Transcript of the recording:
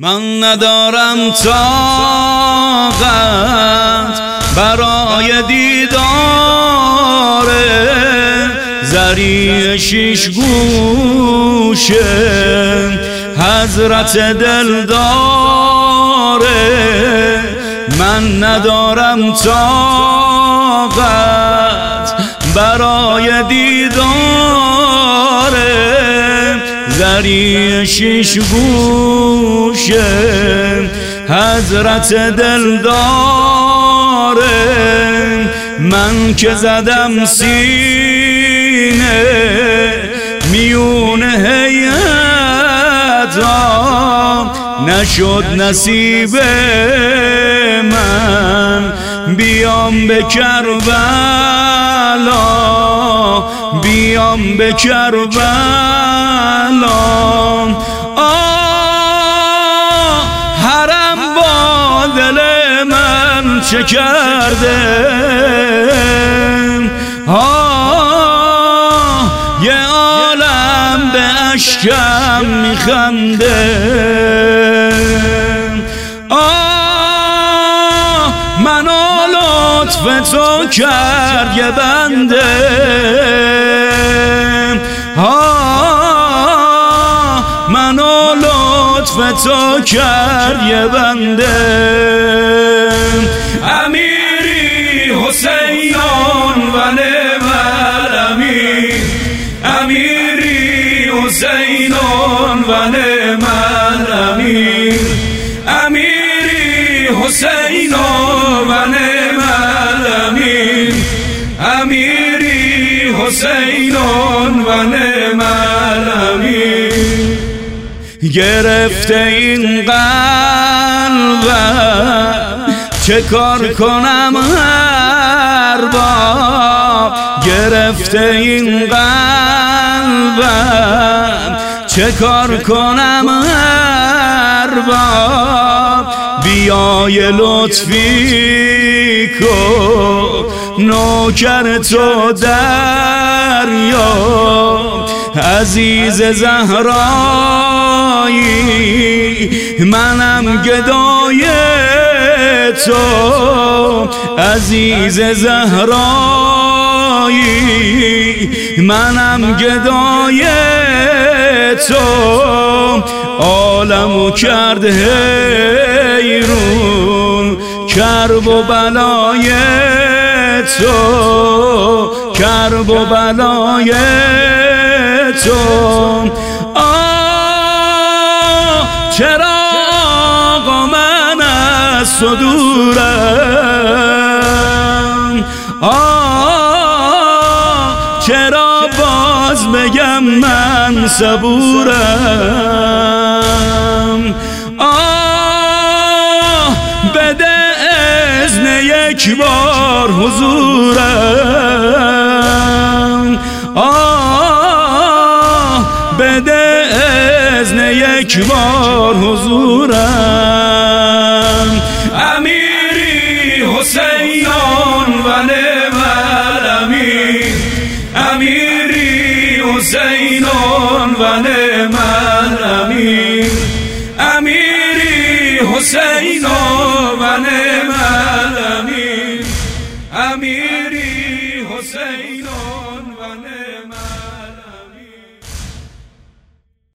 من ندارم طاقت برای دیدار ذریع شیش گوشه حضرت دلدار. من ندارم طاقت برای دیدار ذریع شیش گوشه حضرت دلدار. من که زدم سینه میون هیئت نشد نصیب من. بیام به کربلا، بیام به کربلا. حرم با دل من چه کرده، یه عالم به اشکم میخنده. منو لطف تو کرد یه بنده، منو لطف تو کرد یه بنده. امیری حسینون و نعم الامیر، امیری حسینون و نعم الامیر، امیری حسینون و نعم الامیر، امیری حسینون و نعم الامیر. گرفته این قلبم چه کار کنم ارباب، گرفته این قلبم چه کار کنم ارباب. بیای لطفی کن نوکر تو دریا، عزیز زهرایی منم گدای تو، عزیز زهرایی منم گدای تو. عالمو کرد حیرون کرب و بلای تو، کرب و بلای تو. چرا آقا من از تو دورم، چرا باز بگم من صبورم. بده اذن یک بار حضورم، بده اذن یک بار حضورم.